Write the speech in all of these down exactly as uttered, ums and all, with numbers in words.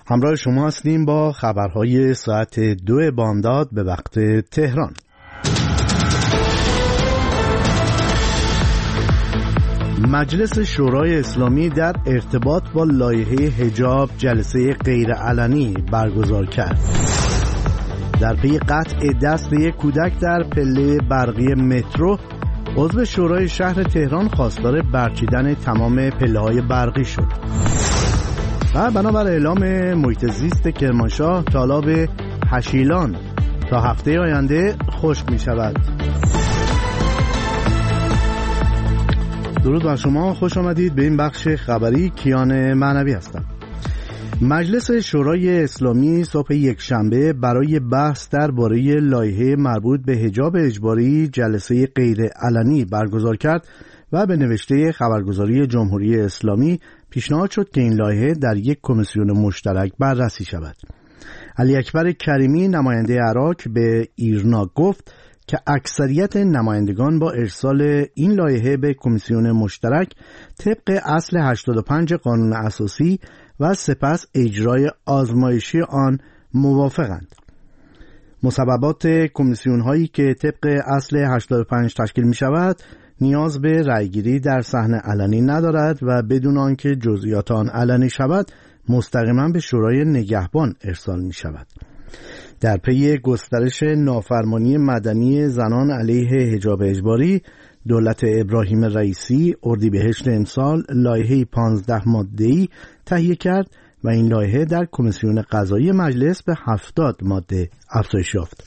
همراه شما هستیم با خبرهای ساعت دو بامداد به وقت تهران. مجلس شورای اسلامی در ارتباط با لایحه حجاب جلسه غیرعلنی برگزار کرد. در پی قطع دست یک کودک در پله برقی مترو، عضو شورای شهر تهران خواستار برچیدن تمام پله‌های برقی شد. و بنابر اعلام محیط زیست کرمانشاه، تالاب هشیلان تا هفته آینده خشک می شود. درود بر شما، خوش آمدید به این بخش خبری. کیان معنوی هستم. مجلس شورای اسلامی صبح یکشنبه برای بحث درباره لایحه مربوط به حجاب اجباری جلسه غیر علنی برگزار کرد و به نوشته خبرگزاری جمهوری اسلامی پیشنهاد شد که این لایحه در یک کمیسیون مشترک بررسی شود. علی اکبر کریمی نماینده عراق به ایرنا گفت که اکثریت نمایندگان با ارسال این لایحه به کمیسیون مشترک طبق اصل هشتاد و پنج قانون اساسی و سپس اجرای آزمایشی آن موافقند. مسببات کمیسیون هایی که طبق اصل هشتاد و پنج تشکیل می شود نیاز به رأیگیری در صحن علنی ندارد و بدون آنکه جزئیات آن علنی شود مستقیما به شورای نگهبان ارسال می شود. در پی گسترش نافرمانی مدنی زنان علیه حجاب اجباری، دولت ابراهیم رئیسی اردیبهشت امسال لایحه پانزده ماده‌ای تهیه کرد و این لایحه در کمیسیون قضایی مجلس به هفتاد ماده افزایش یافت.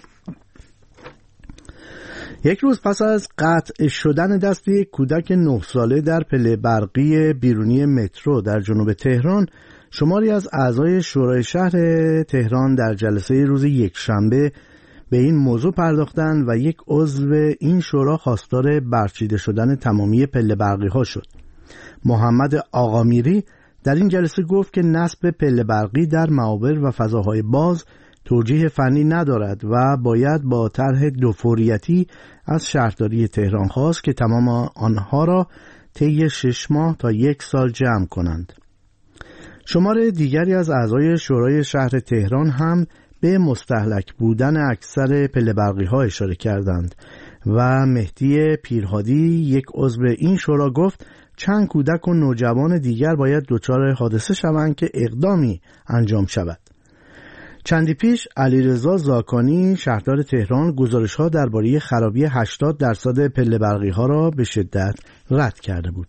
یک روز پس از قطع شدن دست یک کودک نه ساله در پله برقی بیرونی مترو در جنوب تهران، شماری از اعضای شورای شهر تهران در جلسه روز یکشنبه به این موضوع پرداختند و یک عضو این شورا خواستار برچیده شدن تمامی پله برقی ها شد. محمد آقامیری در این جلسه گفت که نصب پله برقی در معابر و فضاهای باز توجیه فنی ندارد و باید با طرح دوفوریتی از شهرداری تهران خواست که تمام آنها را طی شش ماه تا یک سال جمع کنند. شمار دیگری از اعضای شورای شهر تهران هم به مستهلک بودن اکثر پله برقی ها اشاره کردند و مهدی پیرهادی یک عضو این شورا گفت چند کودک و نوجوان دیگر باید دچار حادثه شوند که اقدامی انجام شود. چندی پیش علیرضا زاکانی شهردار تهران گزارش‌ها درباره خرابی هشتاد درصد پله برقی ها را به شدت رد کرده بود.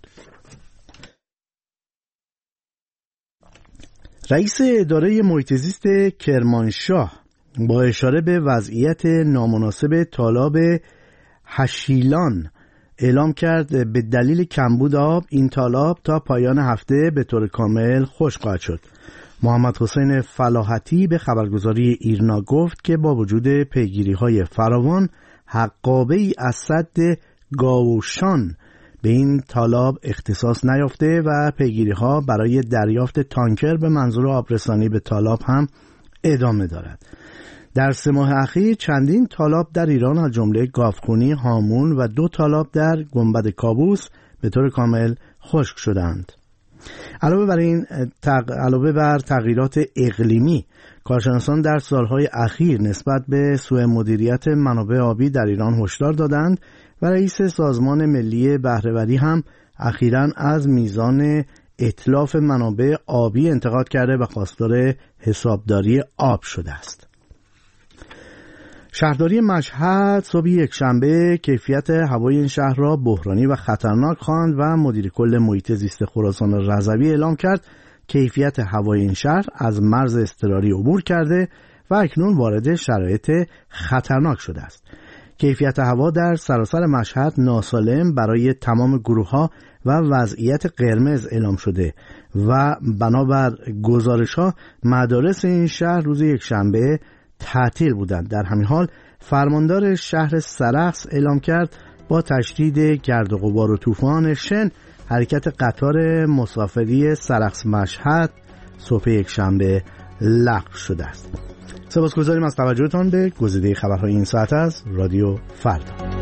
رئیس اداره محیط زیست کرمانشاه با اشاره به وضعیت نامناسب تالاب هشیلان اعلام کرد به دلیل کمبود آب این تالاب تا پایان هفته به طور کامل خشک خواهد شد. محمد حسین فلاحتی به خبرگزاری ایرنا گفت که با وجود پیگیری‌های فراوان حقابه‌ای از سد گاوشان به این تالاب اختصاص نیافته و پیگیری‌ها برای دریافت تانکر به منظور آبرسانی به تالاب هم ادامه دارد. در سه ماه اخیر چندین تالاب در ایران از جمله گاوخونی هامون و دو تالاب در گنبد کابوس به طور کامل خشک شدند. علاوه بر این تق... علاوه بر تغییرات اقلیمی، کارشناسان در سالهای اخیر نسبت به سوء مدیریت منابع آبی در ایران هشدار دادند و رئیس سازمان ملی بهره‌وری هم اخیراً از میزان اتلاف منابع آبی انتقاد کرده و خواستار حسابداری آب شده است. شهرداری مشهد صبح یکشنبه کیفیت هوای این شهر را بحرانی و خطرناک خواند و مدیر کل محیط زیست خراسان رضوی اعلام کرد کیفیت هوای این شهر از مرز اضطراری عبور کرده و اکنون وارد شرایط خطرناک شده است. کیفیت هوا در سراسر مشهد ناسالم برای تمام گروه‌ها و وضعیت قرمز اعلام شده و بنابر گزارش‌ها مدارس این شهر روز یکشنبه تعطیل بودند. در همین حال فرماندار شهر سرخس اعلام کرد با تشدید گرد و غبار و طوفان شن حرکت قطار مسافری سرخس مشهد صبح یکشنبه لغو شده است. سپاسگزاریم از توجهتان به گزیده خبرهای این ساعت از رادیو فردا.